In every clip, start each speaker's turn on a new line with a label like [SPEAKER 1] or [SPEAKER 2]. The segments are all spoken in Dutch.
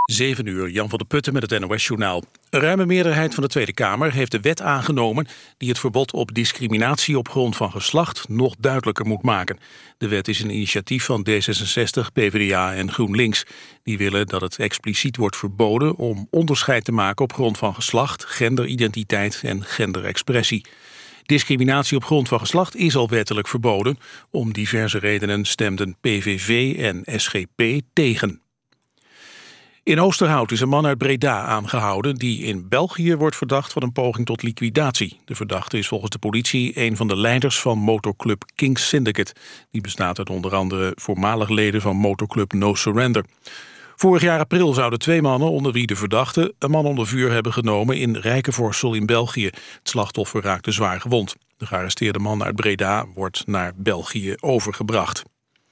[SPEAKER 1] 7 uur, Jan van der Putten met het NOS-journaal. Een ruime meerderheid van de Tweede Kamer heeft de wet aangenomen die het verbod op discriminatie op grond van geslacht nog duidelijker moet maken. De wet is een initiatief van D66, PvdA en GroenLinks. Die willen dat het expliciet wordt verboden om onderscheid te maken op grond van geslacht, genderidentiteit en genderexpressie. Discriminatie op grond van geslacht is al wettelijk verboden. Om diverse redenen stemden PVV en SGP tegen. In Oosterhout is een man uit Breda aangehouden die in België wordt verdacht van een poging tot liquidatie. De verdachte is volgens de politie een van de leiders van motorclub Kings Syndicate. Die bestaat uit onder andere voormalig leden van motorclub No Surrender. Vorig jaar april zouden 2 mannen, onder wie de verdachte, een man onder vuur hebben genomen in Rijkenvorsel in België. Het slachtoffer raakte zwaar gewond. De gearresteerde man uit Breda wordt naar België overgebracht.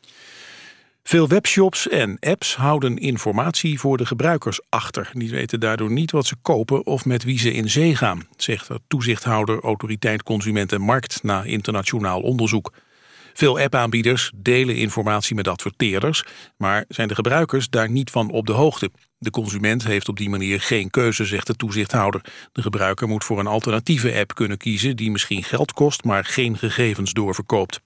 [SPEAKER 1] Veel webshops en apps houden informatie voor de gebruikers achter. Die weten daardoor niet wat ze kopen of met wie ze in zee gaan, zegt de toezichthouder Autoriteit Consument en Markt na internationaal onderzoek. Veel appaanbieders delen informatie met adverteerders, maar zijn de gebruikers daar niet van op de hoogte. De consument heeft op die manier geen keuze, zegt de toezichthouder. De gebruiker moet voor een alternatieve app kunnen kiezen die misschien geld kost, maar geen gegevens doorverkoopt.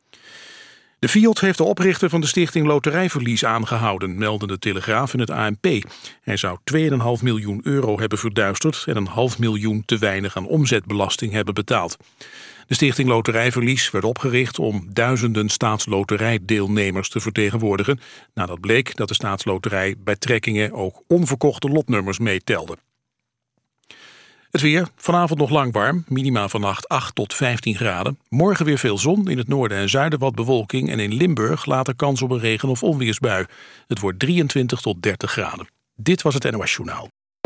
[SPEAKER 1] De FIOD heeft de oprichter van de stichting Loterijverlies aangehouden, melden de Telegraaf en het ANP. Hij zou 2,5 miljoen euro hebben verduisterd en 500.000 te weinig aan omzetbelasting hebben betaald. De stichting Loterijverlies werd opgericht om duizenden staatsloterijdeelnemers te vertegenwoordigen, nadat bleek dat de staatsloterij bij trekkingen ook onverkochte lotnummers meetelde. Het weer, vanavond nog lang warm, minima vannacht 8 tot 15 graden. Morgen weer veel zon, in het noorden en zuiden wat bewolking en in Limburg later kans op een regen- of onweersbui. Het wordt 23 tot 30 graden. Dit was het NOS Journaal.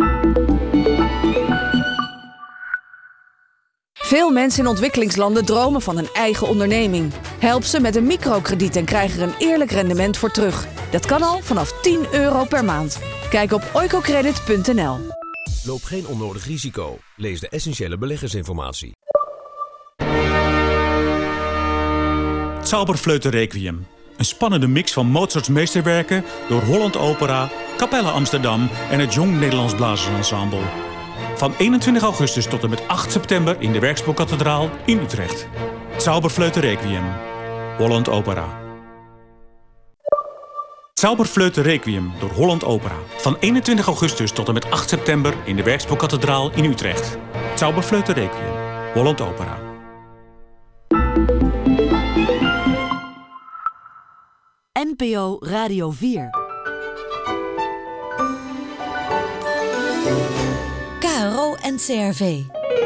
[SPEAKER 2] Veel mensen in ontwikkelingslanden dromen van een eigen onderneming. Help ze met een microkrediet en krijg er een eerlijk rendement voor terug. Dat kan al vanaf €10 per maand. Kijk op oicocredit.nl.
[SPEAKER 3] Loop geen onnodig risico. Lees de essentiële beleggersinformatie.
[SPEAKER 4] Zauberflöte Requiem. Een spannende mix van Mozarts meesterwerken door Holland Opera, Capella Amsterdam en het Jong Nederlands Blazersensemble. Van 21 augustus tot en met 8 september in de Werkspoorkathedraal in Utrecht. Zauberflöte Requiem. Holland Opera. Zauberflöte Requiem door Holland Opera. Van 21 augustus tot en met 8 september in de Werkspoorkathedraal in Utrecht. Zauberflöte Requiem. Holland Opera.
[SPEAKER 5] NPO Radio 4. KRO NCRV.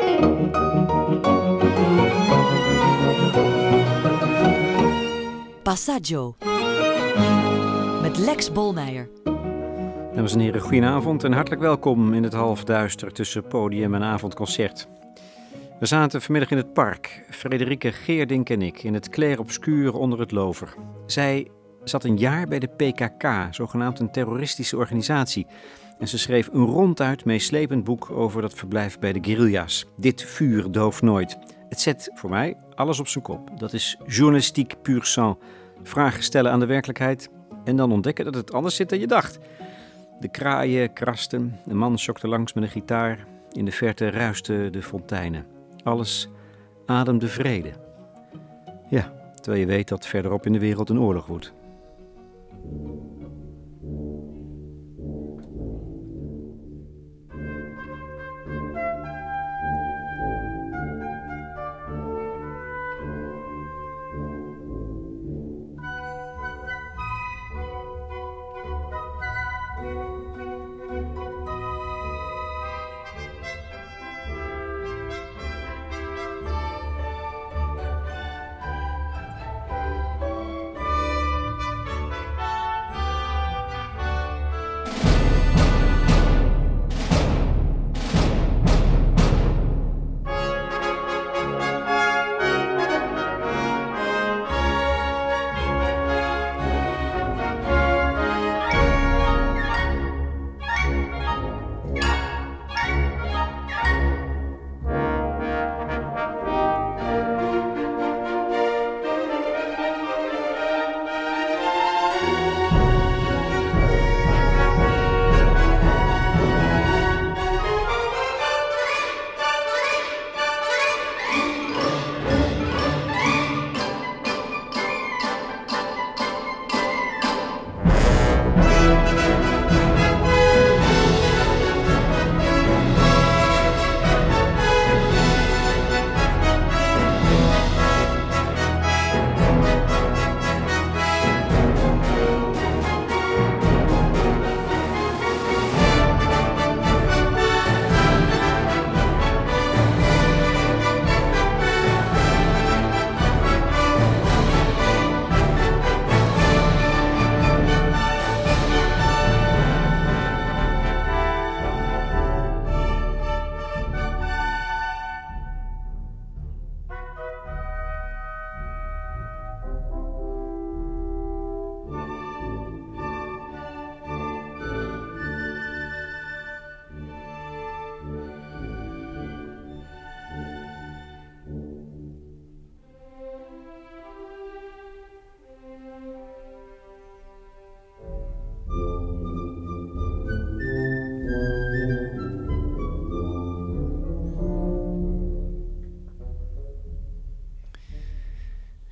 [SPEAKER 5] Passaggio. Met Lex Bolmeijer.
[SPEAKER 6] Dames en heren, goedenavond en hartelijk welkom in het halfduister tussen podium en avondconcert. We zaten vanmiddag in het park, Frederike Geerdink en ik, in het clair-obscuur onder het Lover. Zij zat een jaar bij de PKK, zogenaamd een terroristische organisatie. En ze schreef een ronduit meeslepend boek over dat verblijf bij de guerrilla's. Dit vuur dooft nooit. Het zet voor mij alles op zijn kop. Dat is journalistiek pur sang. Vragen stellen aan de werkelijkheid en dan ontdekken dat het anders zit dan je dacht. De kraaien krasten, een man sjokte langs met een gitaar. In de verte ruisten de fonteinen. Alles ademde vrede. Ja, terwijl je weet dat verderop in de wereld een oorlog woedt.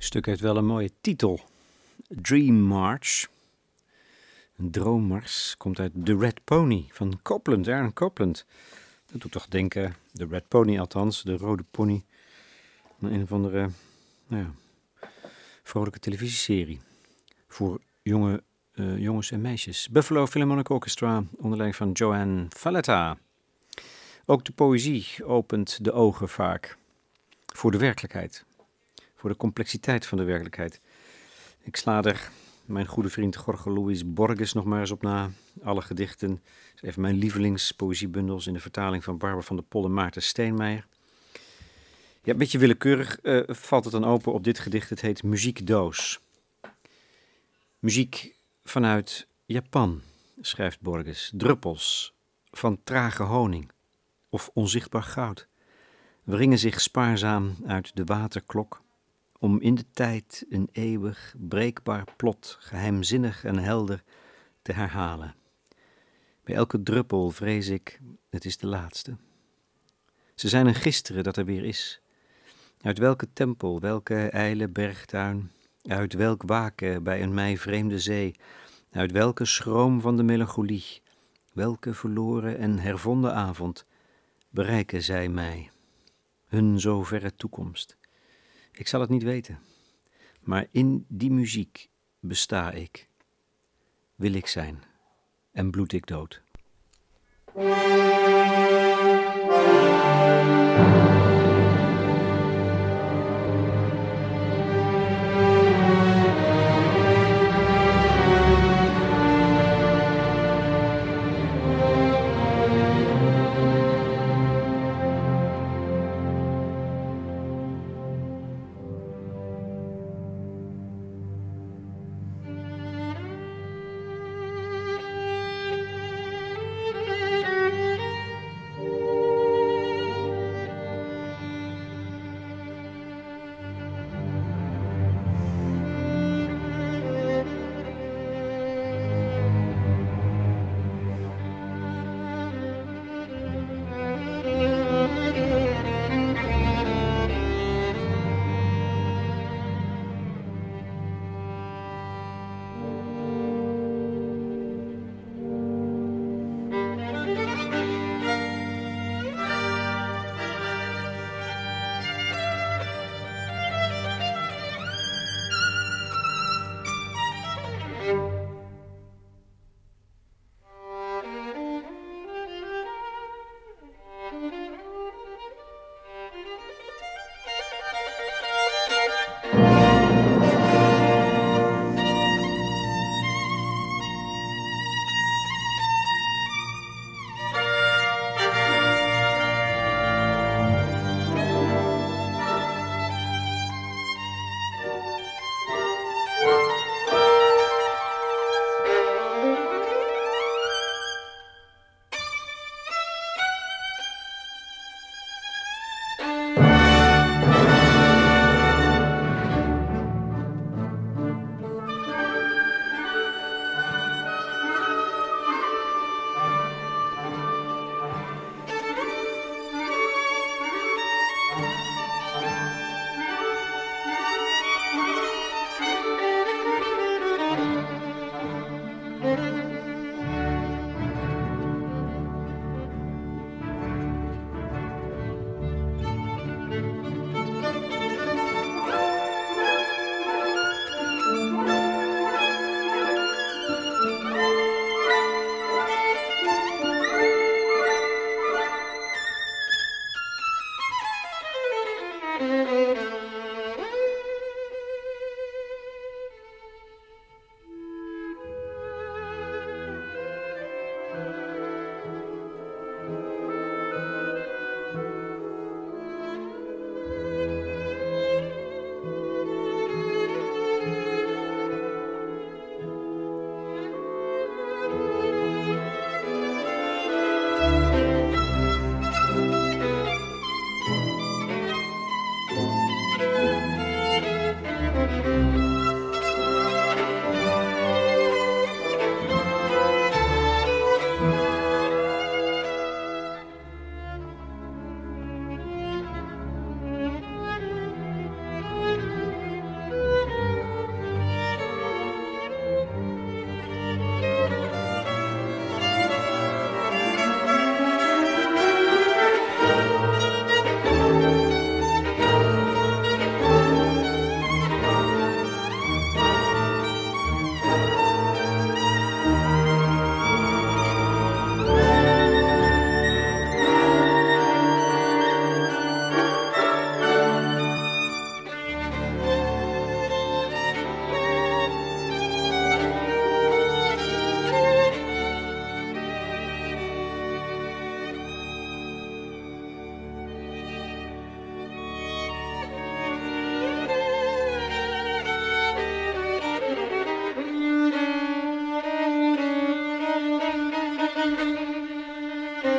[SPEAKER 6] stuk heeft wel een mooie titel. Dream March. Een droommars komt uit The Red Pony van Copland, Aaron Copland. Dat doet toch denken, de Red Pony althans, de rode pony. Een of andere, vrolijke televisieserie. Voor jongens en meisjes. Buffalo Philharmonic Orchestra, onder leiding van Joanne Falletta. Ook de poëzie opent de ogen vaak voor de werkelijkheid. Voor de complexiteit van de werkelijkheid. Ik sla er mijn goede vriend Jorge Luis Borges nog maar eens op na. Alle gedichten. Dat is even mijn lievelingspoëziebundels in de vertaling van Barbara van der Pol en Maarten Steenmeijer. Ja, een beetje willekeurig valt het dan open op dit gedicht. Het heet Muziekdoos. Muziek vanuit Japan, schrijft Borges. Druppels van trage honing of onzichtbaar goud wringen zich spaarzaam uit de waterklok om in de tijd een eeuwig breekbaar plot, geheimzinnig en helder, te herhalen. Bij elke druppel vrees ik, het is de laatste. Ze zijn een gisteren dat er weer is. Uit welke tempel, welke ijle bergtuin, uit welk waken bij een mij vreemde zee, uit welke schroom van de melancholie, welke verloren en hervonden avond, bereiken zij mij, hun zo verre toekomst. Ik zal het niet weten, maar in die muziek besta ik, wil ik zijn en bloed ik dood.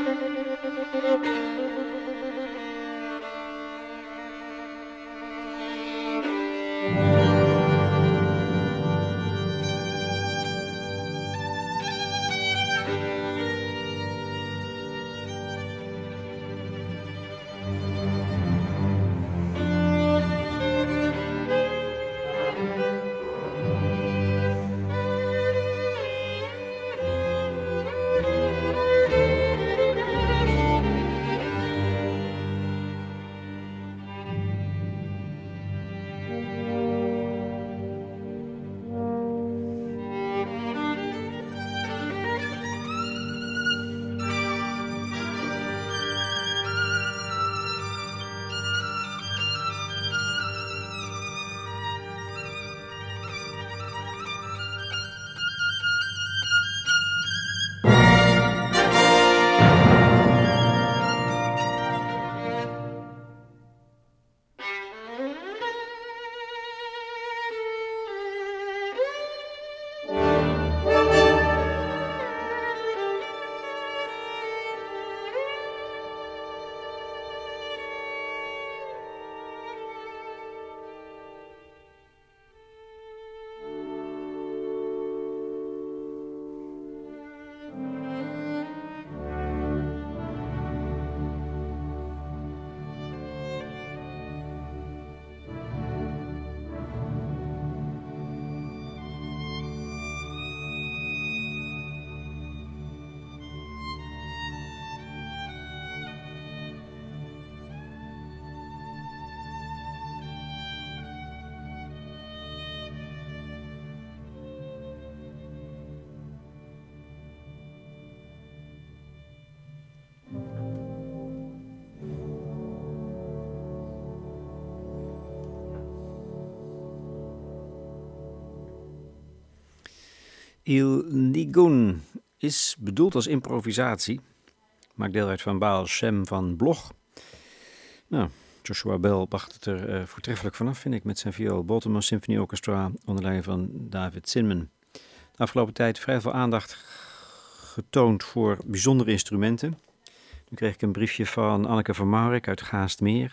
[SPEAKER 6] Il Nigun is bedoeld als improvisatie. Maakt deel uit van Baal Shem van Bloch. Nou, Joshua Bell bracht het er voortreffelijk vanaf, vind ik, met zijn viool. Baltimore Symphony Orchestra onder leiding van David Zinman. De afgelopen tijd vrij veel aandacht getoond voor bijzondere instrumenten. Nu kreeg ik een briefje van Anneke van Maurik uit Gaastmeer.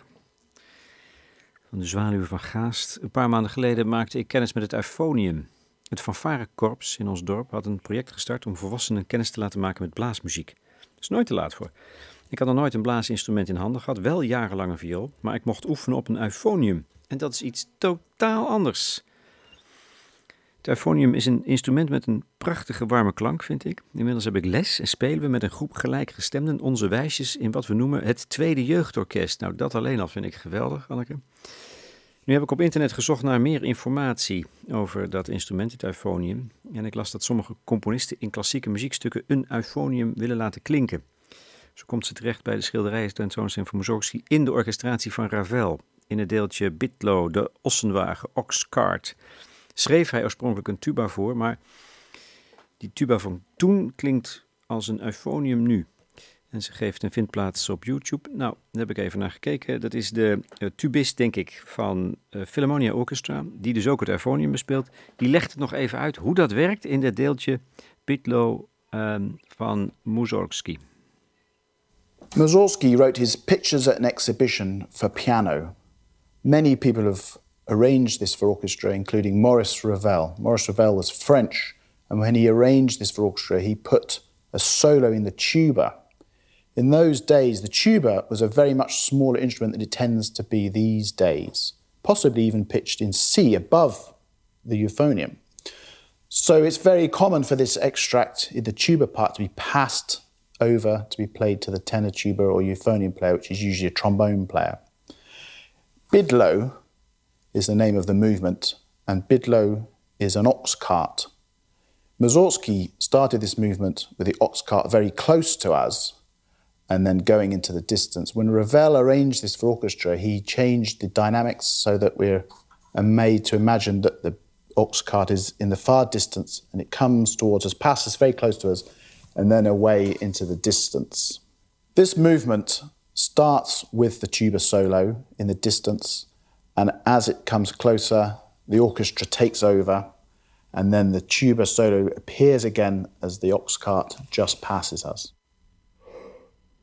[SPEAKER 6] Van de Zwaluwen van Gaast. Een paar maanden geleden maakte ik kennis met het euphonium. Het fanfarekorps in ons dorp had een project gestart om volwassenen kennis te laten maken met blaasmuziek. Dat is nooit te laat voor. Ik had nog nooit een blaasinstrument in handen gehad, wel jarenlang een viool, maar ik mocht oefenen op een euphonium. En dat is iets totaal anders. Het euphonium is een instrument met een prachtige warme klank, vind ik. Inmiddels heb ik les en spelen we met een groep gelijkgestemden onze wijsjes in wat we noemen het Tweede Jeugdorkest. Nou, dat alleen al vind ik geweldig, Anneke. Nu heb ik op internet gezocht naar meer informatie over dat instrument, het euphonium. En ik las dat sommige componisten in klassieke muziekstukken een euphonium willen laten klinken. Zo komt ze terecht bij de schilderijententoonstelling van Mussorgsky in de orchestratie van Ravel. In het deeltje Bitlo, de Ossenwagen, Oxcart, schreef hij oorspronkelijk een tuba voor, maar die tuba van toen klinkt als een euphonium nu. En ze geeft een vindplaats op YouTube. Nou, daar heb ik even naar gekeken. Dat is de tubist, denk ik, van Philharmonia Orchestra, die dus ook het euphonium bespeelt. Die legt het nog even uit hoe dat werkt in het deeltje Bitlo van Mussorgsky.
[SPEAKER 7] Mussorgsky wrote his Pictures at an Exhibition for piano. Many people have arranged this for orchestra, including Maurice Ravel. Maurice Ravel was French, and when he arranged this for orchestra, he put a solo in the tuba. In those days, the tuba was a very much smaller instrument than it tends to be these days, possibly even pitched in C above the euphonium. So it's very common for this extract in the tuba part to be passed over to be played to the tenor tuba or euphonium player, which is usually a trombone player. Bidlo is the name of the movement, and Bidlo is an ox cart. Mussorgsky started this movement with the ox cart very close to us, and then going into the distance. When Ravel arranged this for orchestra, he changed the dynamics so that we're made to imagine that the ox cart is in the far distance and it comes towards us, passes very close to us, and then away into the distance. This movement starts with the tuba solo in the distance, and as it comes closer, the orchestra takes over, and then the tuba solo appears again as the ox cart just passes us.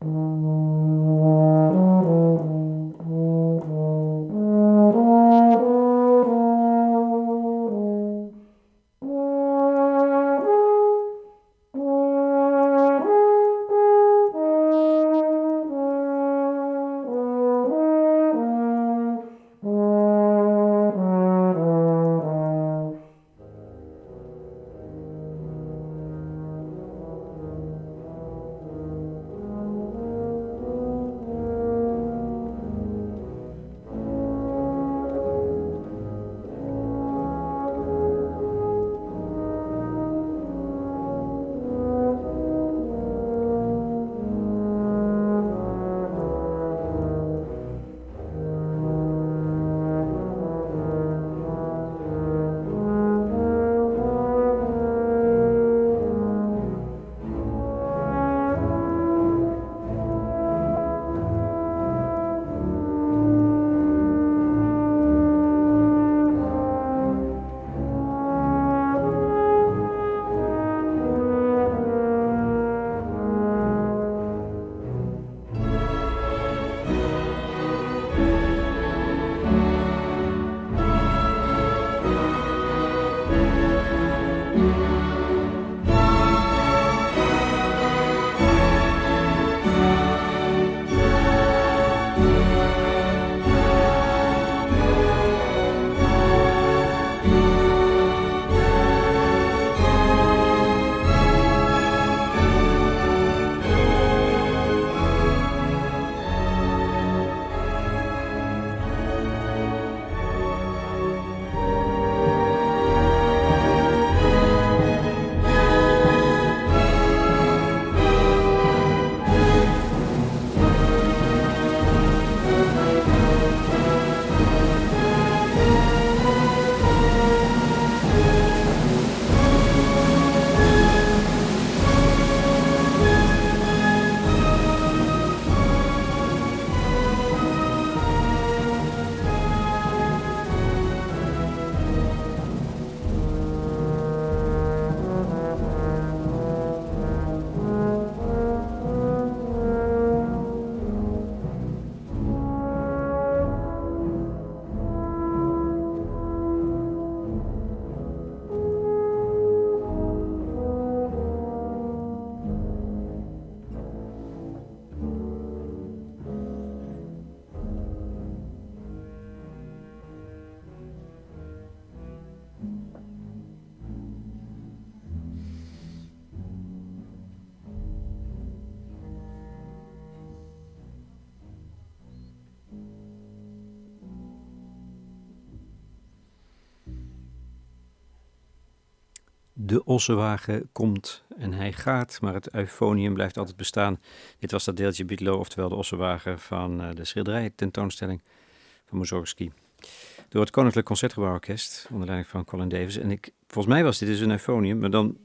[SPEAKER 6] De ossenwagen komt en hij gaat, maar het euphonium blijft altijd bestaan. Dit was dat deeltje Bietlo, oftewel de ossenwagen van de schilderij tentoonstelling van Mussorgsky. Door het Koninklijk Concertgebouworkest, onder leiding van Colin Davis. En volgens mij was dit dus een euphonium, maar dan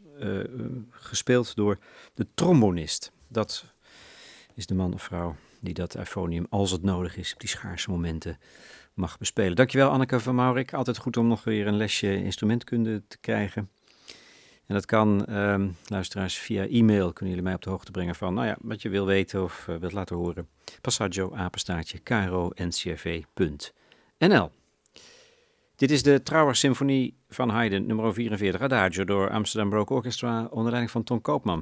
[SPEAKER 6] gespeeld door de trombonist. Dat is de man of vrouw die dat euphonium, als het nodig is, op die schaarse momenten mag bespelen. Dankjewel Anneke van Maurik. Altijd goed om nog weer een lesje instrumentkunde te krijgen. En dat kan, luisteraars, via e-mail kunnen jullie mij op de hoogte brengen van wat je wil weten of wilt laten horen. passaggio@kro.ncrv.nl. Dit is de Trauer-symfonie van Haydn, nummer 44, Adagio, door Amsterdam Baroque Orchestra onder leiding van Ton Koopman.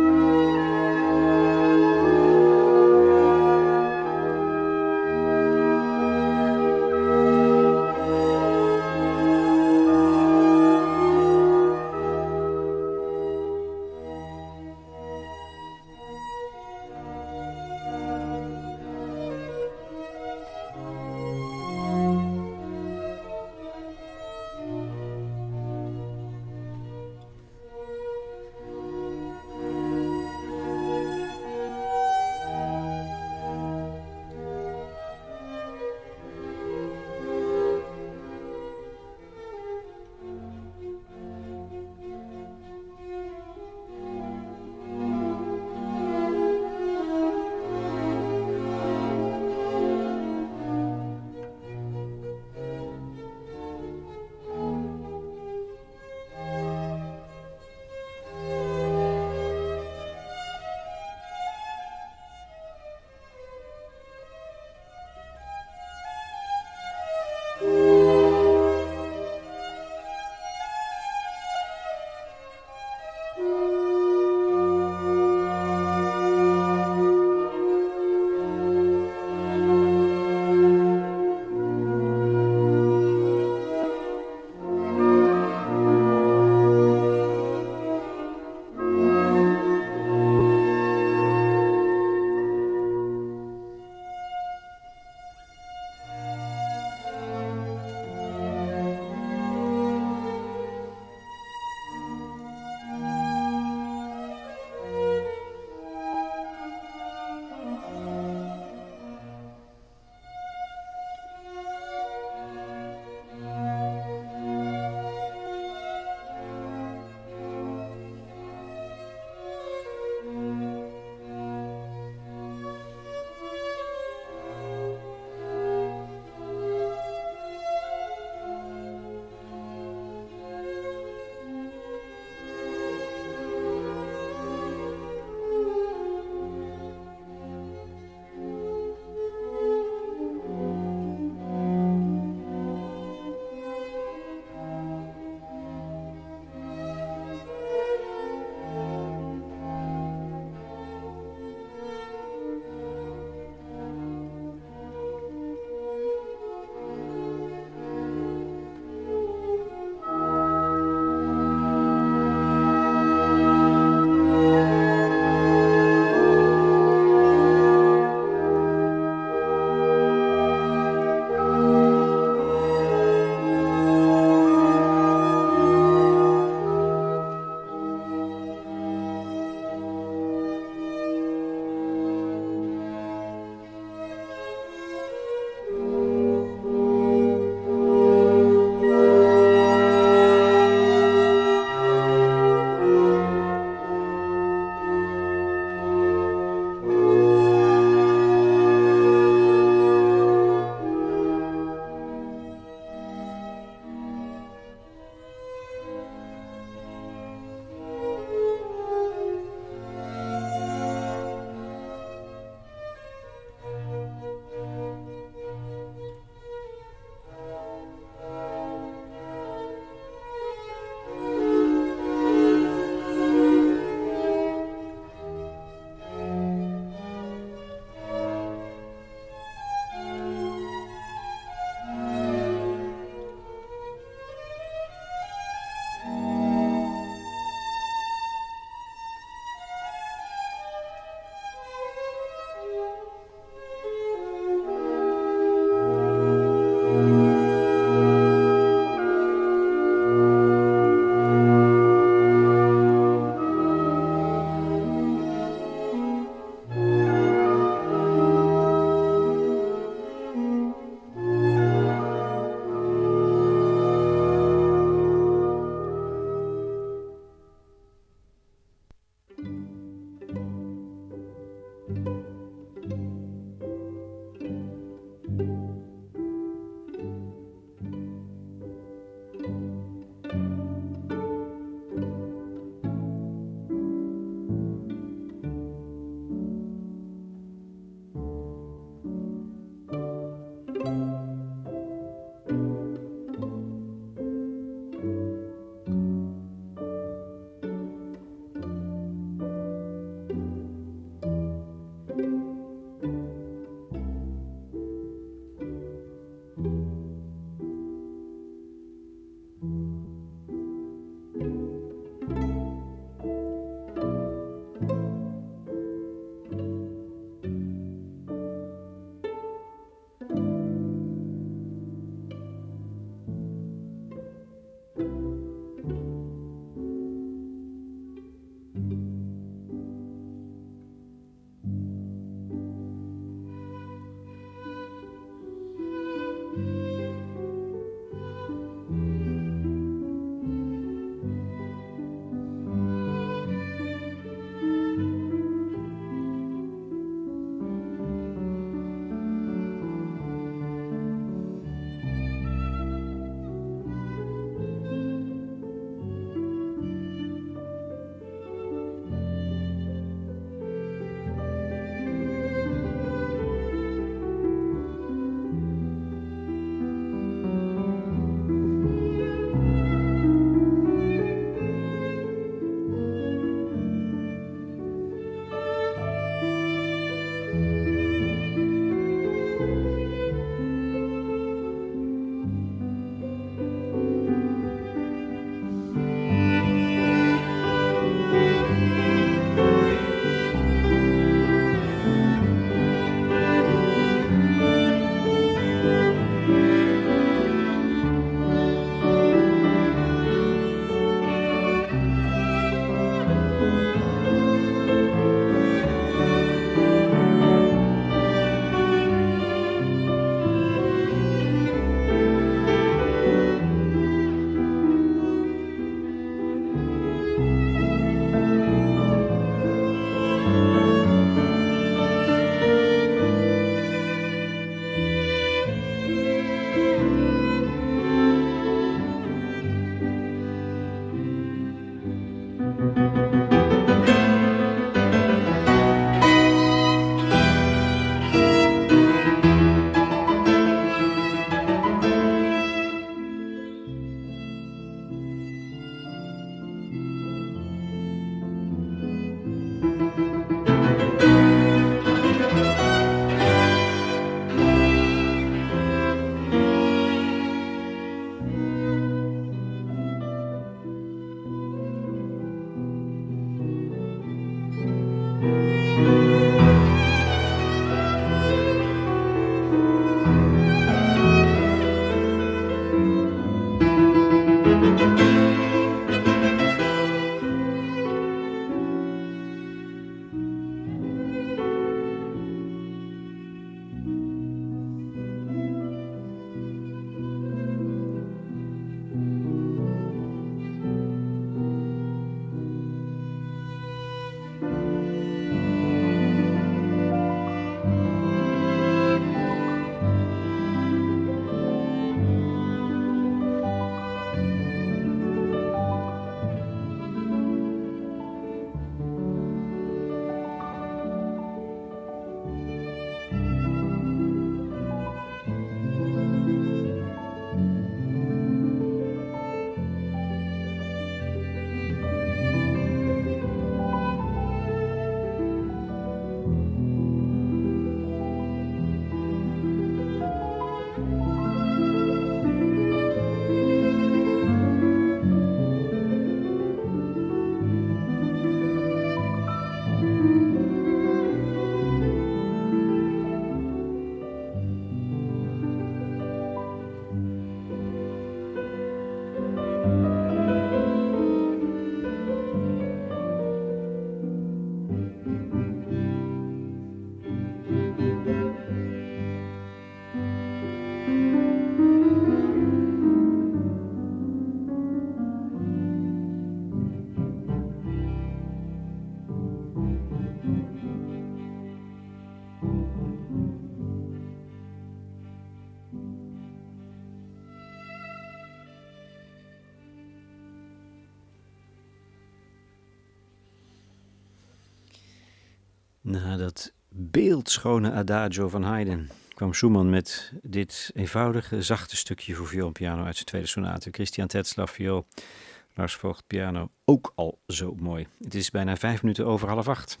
[SPEAKER 6] Na dat beeldschone Adagio van Haydn kwam Schumann met dit eenvoudige, zachte stukje voor viool en piano uit zijn tweede sonate. Christian Tetzlaff viool, Lars Vogt piano, ook al zo mooi. Het is bijna 5 minuten over 7:30.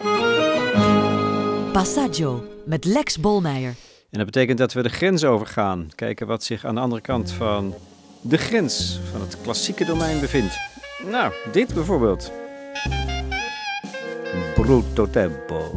[SPEAKER 5] Passaggio met Lex Bolmeijer.
[SPEAKER 6] En dat betekent dat we de grens overgaan. Kijken wat zich aan de andere kant van de grens van het klassieke domein bevindt. Nou, dit bijvoorbeeld. Brutto tempo.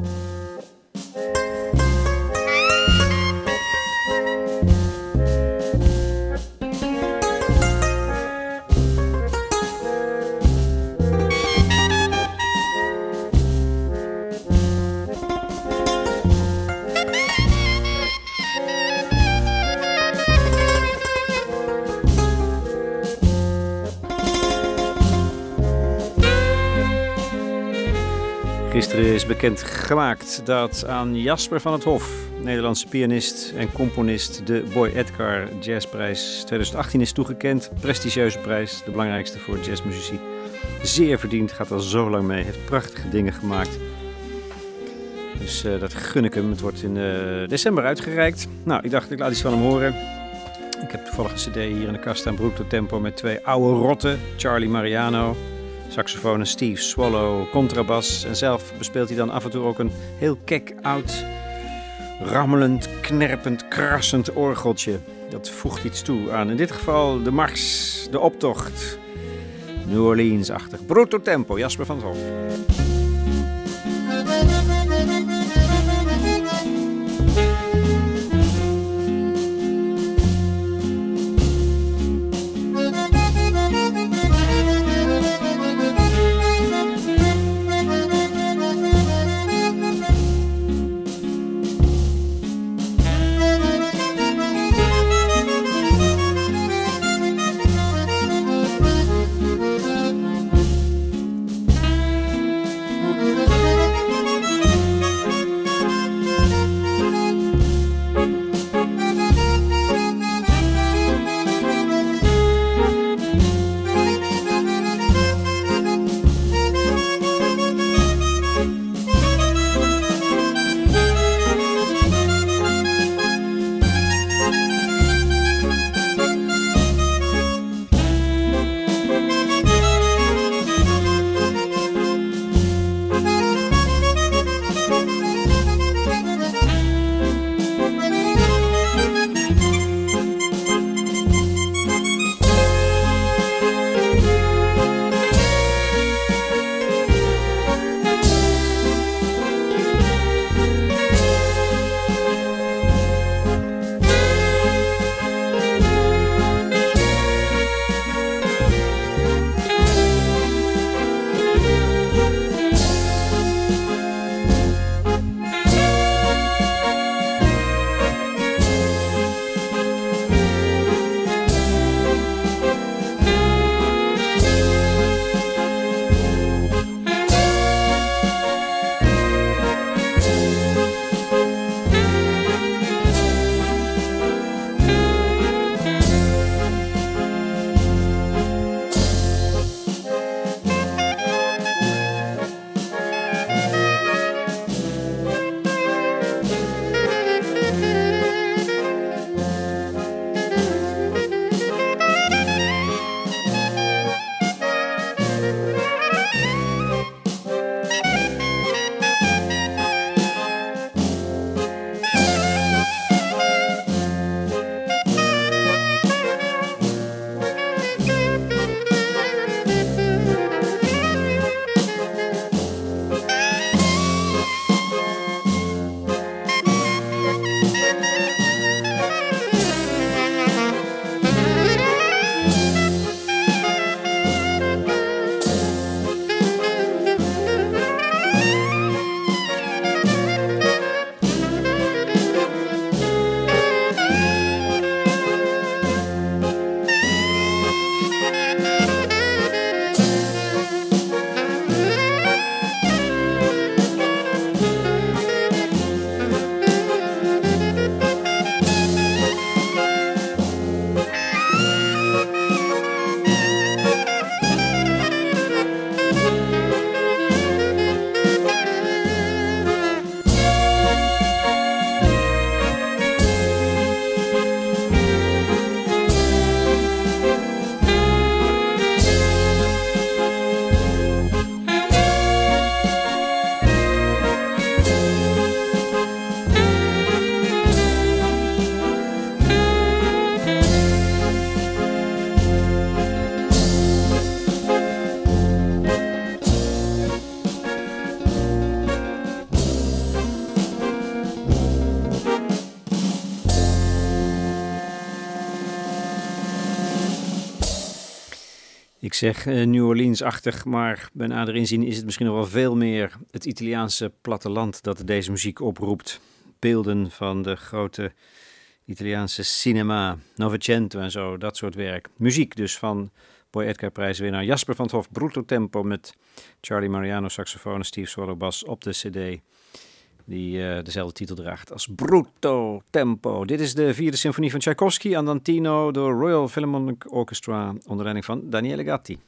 [SPEAKER 6] Gisteren is bekend gemaakt dat aan Jasper van 't Hof, Nederlandse pianist en componist, de Boy Edgar Jazzprijs 2018 is toegekend. Prestigieuze prijs, de belangrijkste voor jazzmuzici. Zeer verdiend, gaat al zo lang mee, heeft prachtige dingen gemaakt. Dus dat gun ik hem. Het wordt in december uitgereikt. Nou, ik dacht, ik laat iets van hem horen. Ik heb toevallig een cd hier in de kast staan, Brutto Tempo, met 2 oude rotten. Charlie Mariano, saxofoon, en Steve Swallow, contrabas. En zelf bespeelt hij dan af en toe ook een heel kek, oud, rammelend, knerpend, krassend orgeltje. Dat voegt iets toe aan, in dit geval, de mars, de optocht. New Orleans-achtig. Brutto Tempo, Jasper van 't Hof. Ik zeg New Orleans-achtig, maar bij nader inzien is het misschien nog wel veel meer het Italiaanse platteland dat deze muziek oproept. Beelden van de grote Italiaanse cinema, Novecento en zo, dat soort werk. Muziek dus van Boy Edgar prijswinnaar Jasper van 't Hof, Brutto Tempo met Charlie Mariano saxofoon en Steve Swallow bas op de cd. Die dezelfde titel draagt als Brutto Tempo. Dit is de 4e symfonie van Tchaikovsky, Andantino, door Royal Philharmonic Orchestra, onder leiding van Daniele Gatti.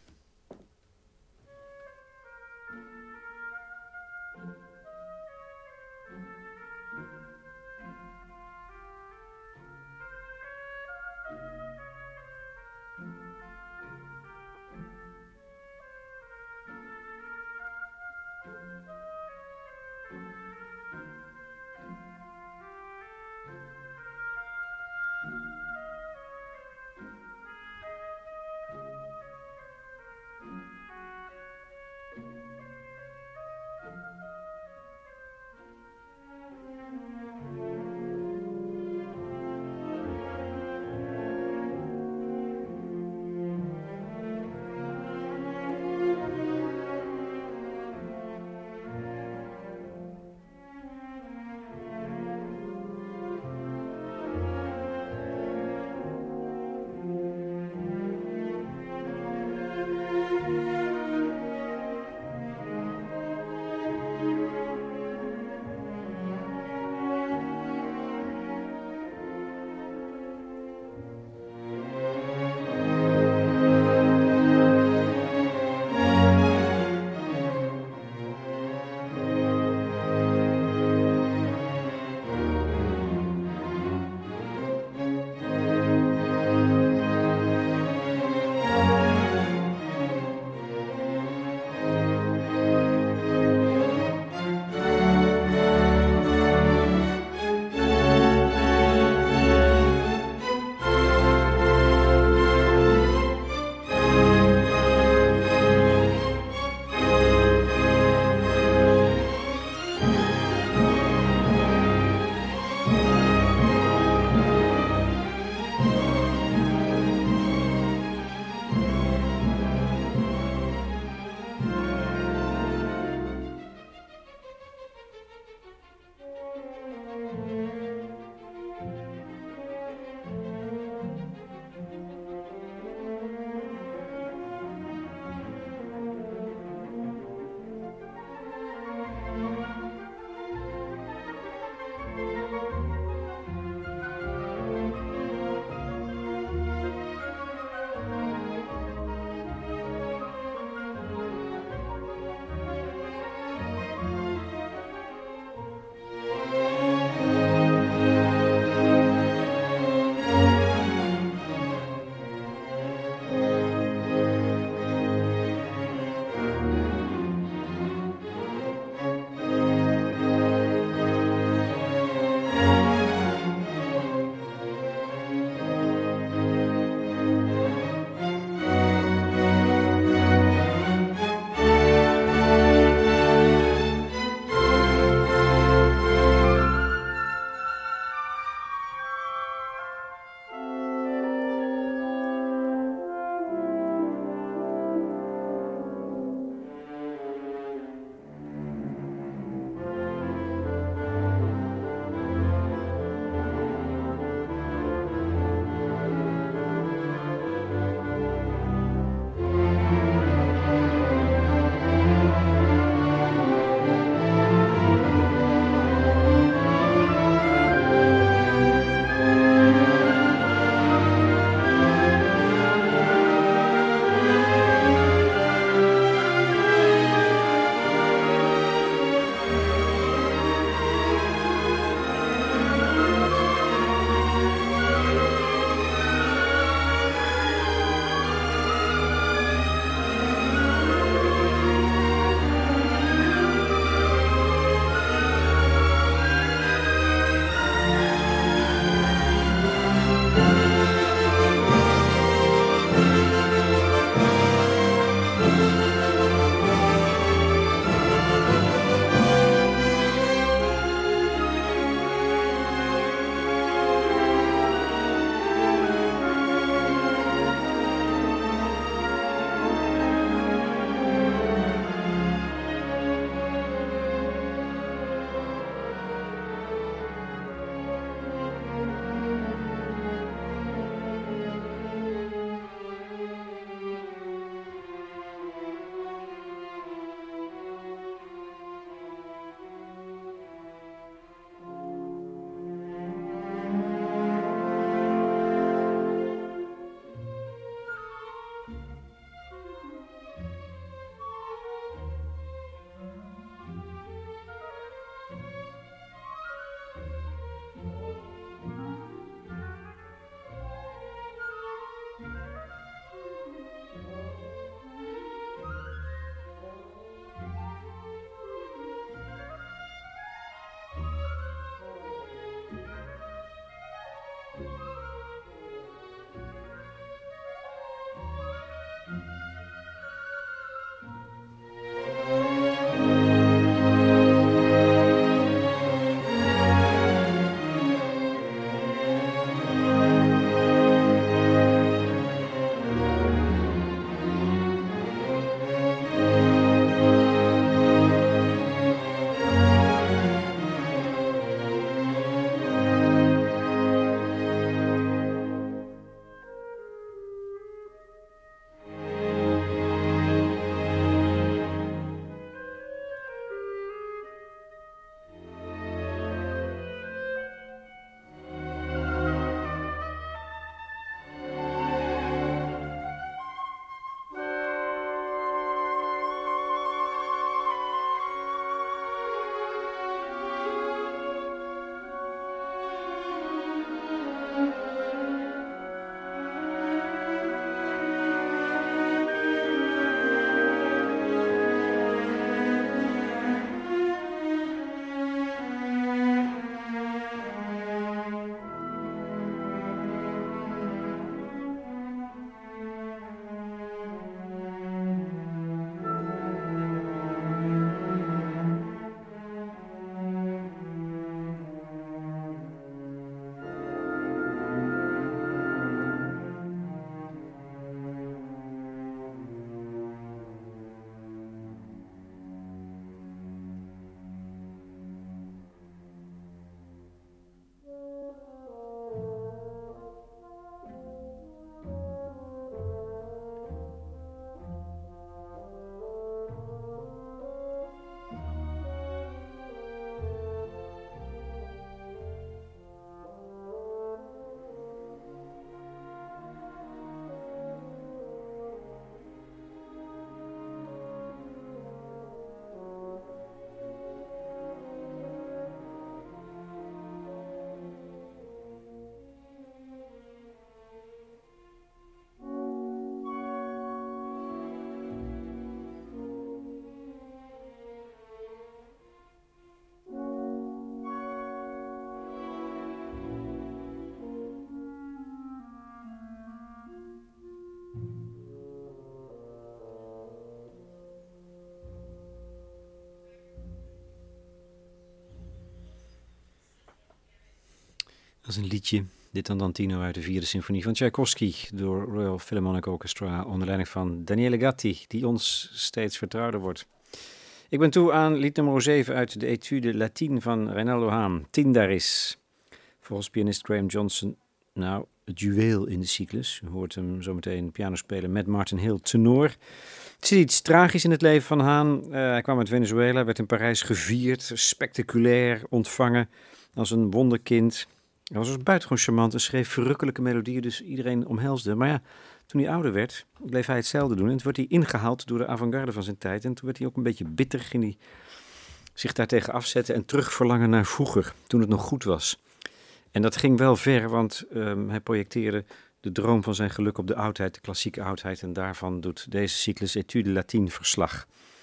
[SPEAKER 6] Dat is een liedje, dit Andantino uit de 4e symfonie van Tchaikovsky door Royal Philharmonic Orchestra onder leiding van Daniele Gatti, die ons steeds vertrouwder wordt. Ik ben toe aan lied nummer 7 uit de Etude Latine van Reynaldo Haan, Tyndaris. Volgens pianist Graham Johnson, nou, het juweel in de cyclus. U hoort hem zometeen piano spelen met Martin Hill, tenor. Het zit iets tragisch in het leven van Haan. Hij kwam uit Venezuela, werd in Parijs gevierd, spectaculair ontvangen als een wonderkind. Hij was buitengewoon charmant en schreef verrukkelijke melodieën, dus iedereen omhelsde. Maar ja, toen hij ouder werd, bleef hij hetzelfde doen. En toen werd hij ingehaald door de avant-garde van zijn tijd. En toen werd hij ook een beetje bitter, ging hij zich daartegen afzetten en terugverlangen naar vroeger, toen het nog goed was. En dat ging wel ver, want hij projecteerde de droom van zijn geluk op de oudheid, de klassieke oudheid. En daarvan doet deze cyclus Etude Latine verslag.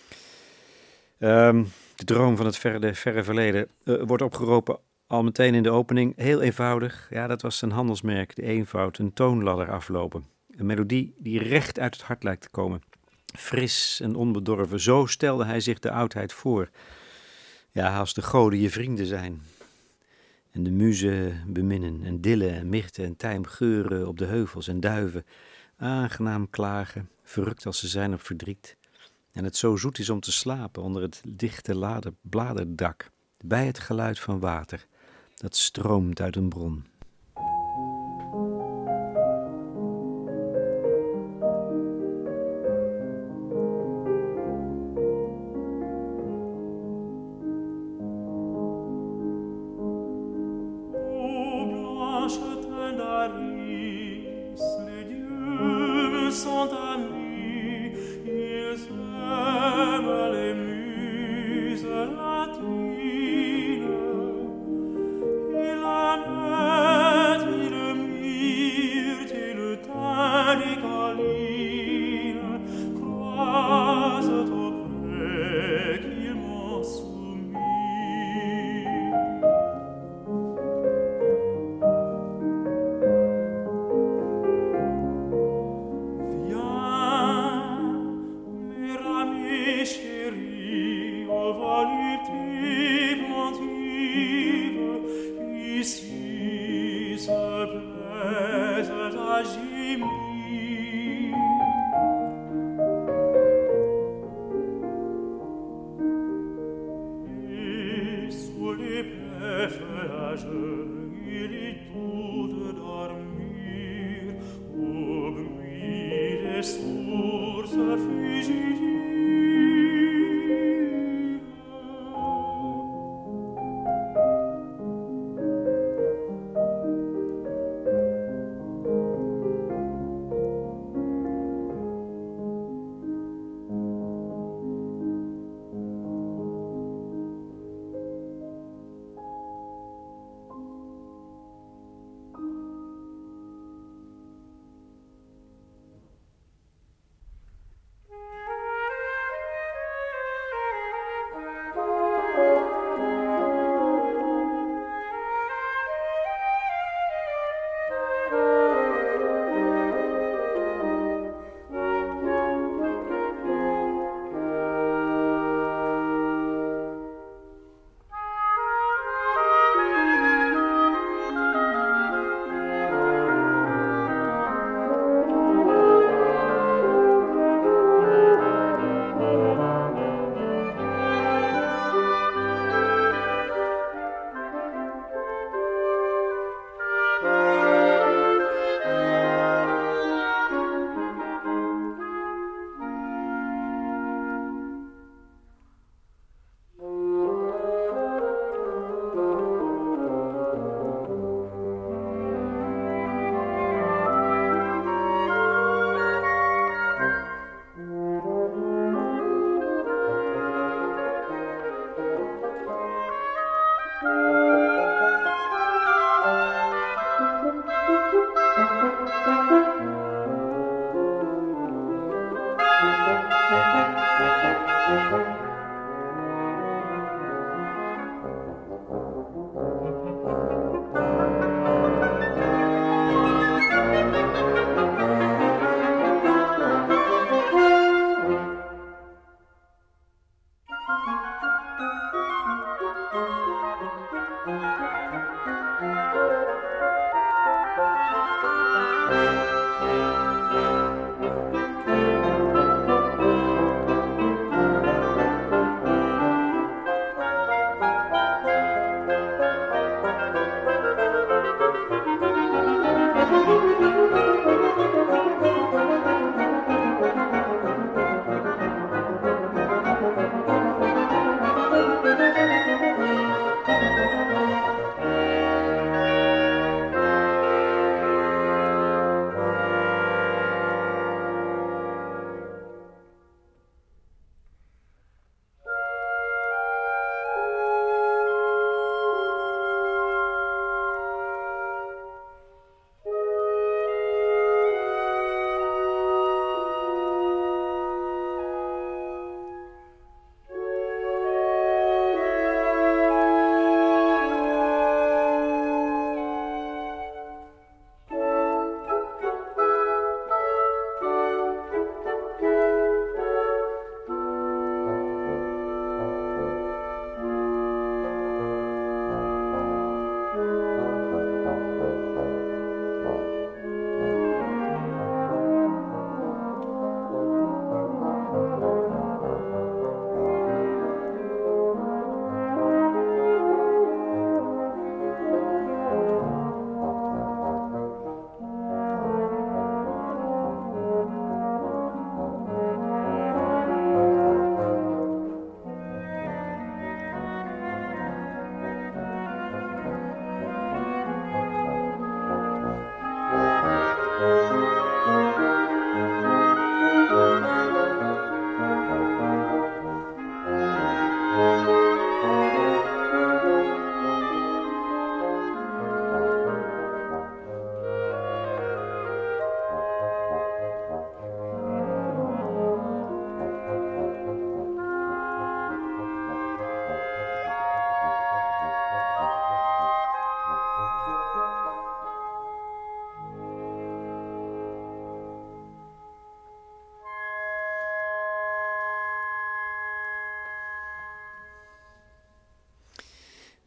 [SPEAKER 6] De droom van het verre verleden wordt opgeroepen al meteen in de opening. Heel eenvoudig, ja, dat was zijn handelsmerk, de eenvoud, een toonladder aflopen. Een melodie die recht uit het hart lijkt te komen. Fris en onbedorven, zo stelde hij zich de oudheid voor. Ja, als de goden je vrienden zijn. En de muzen beminnen en dillen en mirten en tijm geuren op de heuvels en duiven. Aangenaam klagen, verrukt als ze zijn op verdriet. En het zo zoet is om te slapen onder het dichte bladerdak. Bij het geluid van water dat stroomt uit een bron.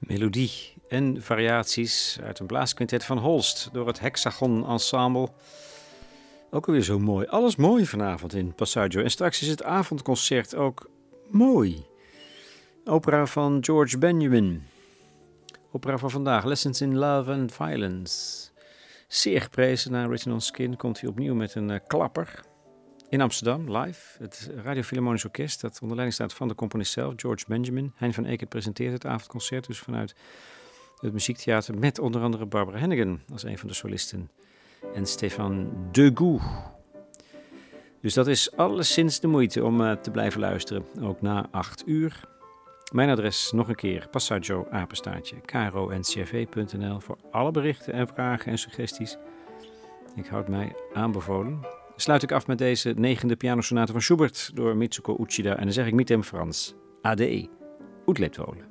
[SPEAKER 6] melodie en variaties uit een blaasquintet van Holst door het Hexagon Ensemble. Ook alweer zo mooi. Alles mooi vanavond in Passaggio. En straks is het avondconcert ook mooi. Opera van George Benjamin. Opera van vandaag, Lessons in Love and Violence. Zeer geprezen na Written on Skin. Komt hij opnieuw met een klapper. In Amsterdam, live. Het Radio Philharmonisch Orkest, dat onder leiding staat van de componist zelf, George Benjamin. Hein van Eekert presenteert het avondconcert, dus vanuit het muziektheater met onder andere Barbara Hennigan als een van de solisten. En Stefan Degout. Dus dat is alleszins de moeite om te blijven luisteren, ook na 8 uur. Mijn adres nog een keer, Passaggio, @kro-ncrv.nl voor alle berichten en vragen en suggesties. Ik houd mij aanbevolen. Sluit ik af met deze 9e pianosonate van Schubert door Mitsuko Uchida. En dan zeg ik met hem Frans. Ade. Goed lebt wolen.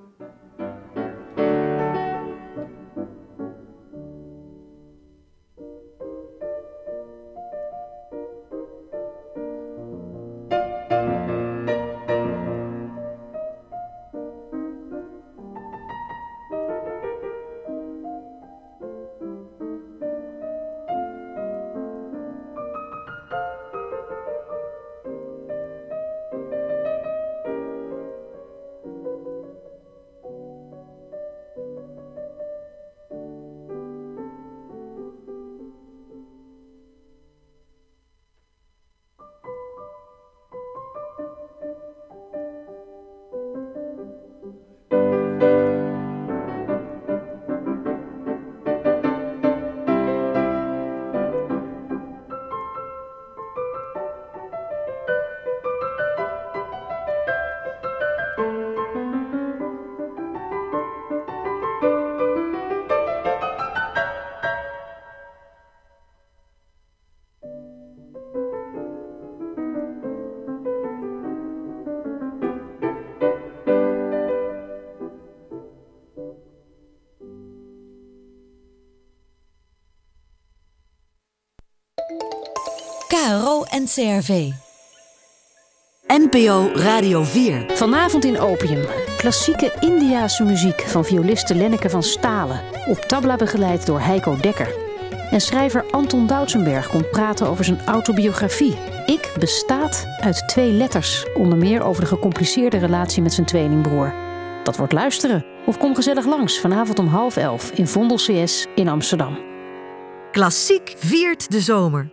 [SPEAKER 5] KRO NCRV. NPO Radio 4.
[SPEAKER 8] Vanavond in Opium. Klassieke Indiase muziek van violiste Lenneke van Stalen. Op tabla begeleid door Heiko Dekker. En schrijver Anton Doutsenberg komt praten over zijn autobiografie. Ik bestaat uit 2 letters. Onder meer over de gecompliceerde relatie met zijn tweelingbroer. Dat wordt luisteren. Of kom gezellig langs vanavond om 10:30 in Vondel CS in Amsterdam.
[SPEAKER 5] Klassiek viert de zomer.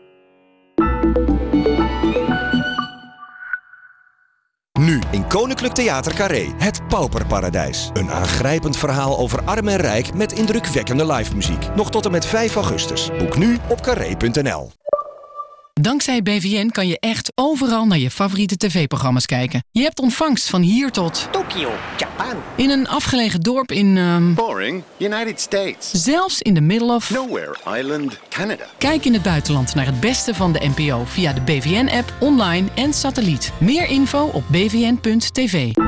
[SPEAKER 3] Nu in Koninklijk Theater Carré, het Pauperparadijs. Een aangrijpend verhaal over arm en rijk met indrukwekkende live muziek. Nog tot en met 5 augustus. Boek nu op carré.nl.
[SPEAKER 9] Dankzij BVN kan je echt overal naar je favoriete tv-programma's kijken. Je hebt ontvangst van hier tot
[SPEAKER 10] Tokio, Japan.
[SPEAKER 9] In een afgelegen dorp in
[SPEAKER 10] Boring, United States.
[SPEAKER 9] Zelfs in the middle of
[SPEAKER 10] Nowhere Island, Canada.
[SPEAKER 9] Kijk in het buitenland naar het beste van de NPO via de BVN-app, online en satelliet. Meer info op bvn.tv.